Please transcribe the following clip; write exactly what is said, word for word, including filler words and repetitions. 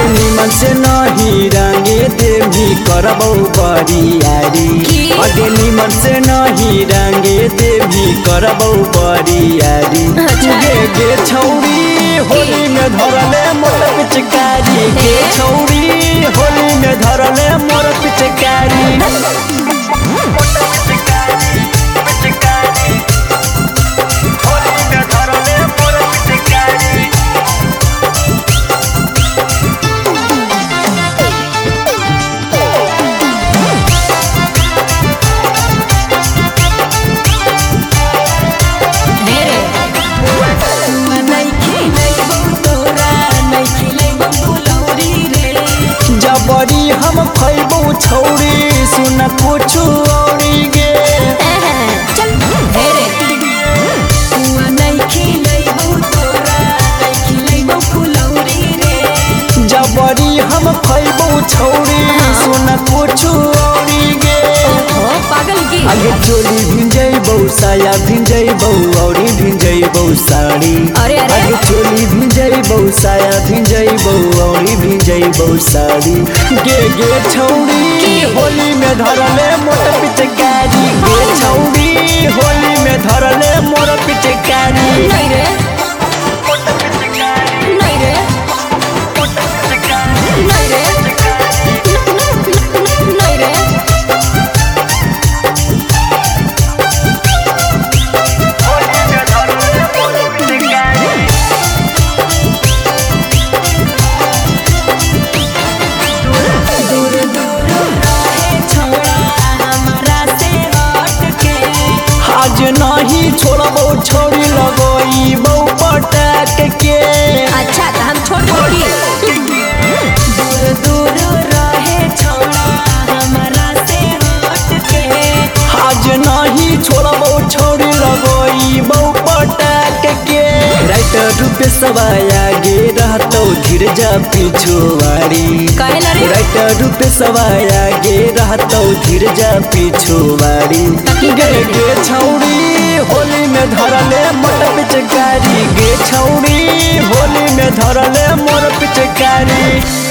आगे निमन से नहीं रंगे देवी करबौ बरियारी आगे निमन से नहीं रंगे देवी करबौ बरियारी गे गे छौरी होली में धरले मोर पिचकारी गे छौरी होली में धरले मोर पिचकारी जबरी हम खैबो छौरी सुन कुछ औरी गे चल हेरे हुआ नहीं खिलैबो तोरा नहीं खिलैबो फुलौरी रे जबरी हम खैबो छौरी सुन कुछ औरी गे ओ पागल की आगे चोली भिंजैबो साया भिंजैबो औरी भिंजैबो साड़ी अरे अरे आगे चोली भिंजैबो साया भिंजैबो औरी भिंजैबो साड़ी गे गे छौरी होली में धरले मोर पिचकारी गे छौरी होली में धरले मोर पिचकारी नहीं रे नहीं रे नहीं रे नहीं रे दूर दूर रहे छोड़ा हमरा से हट के आज नहीं छोड़बो छोड़ी लगोइबो पटक के अच्छा तो हम छोड़ छोड़ी दूर दूर रहे छोड़ा हमरा से हट के आज नहीं छोड़बो छोड़ी लगोइबो पटक के राइटर रूपे सवाया गे रहतो धीरजा पिछुवाड़ी कहला रे राइटर रूपे सवाया गे रहतो धीरजा पिछुवाड़ी गे गे छौरी होली में धरले मोर पिचकारी गे छौरी होली में धरले मोर पिचकारी।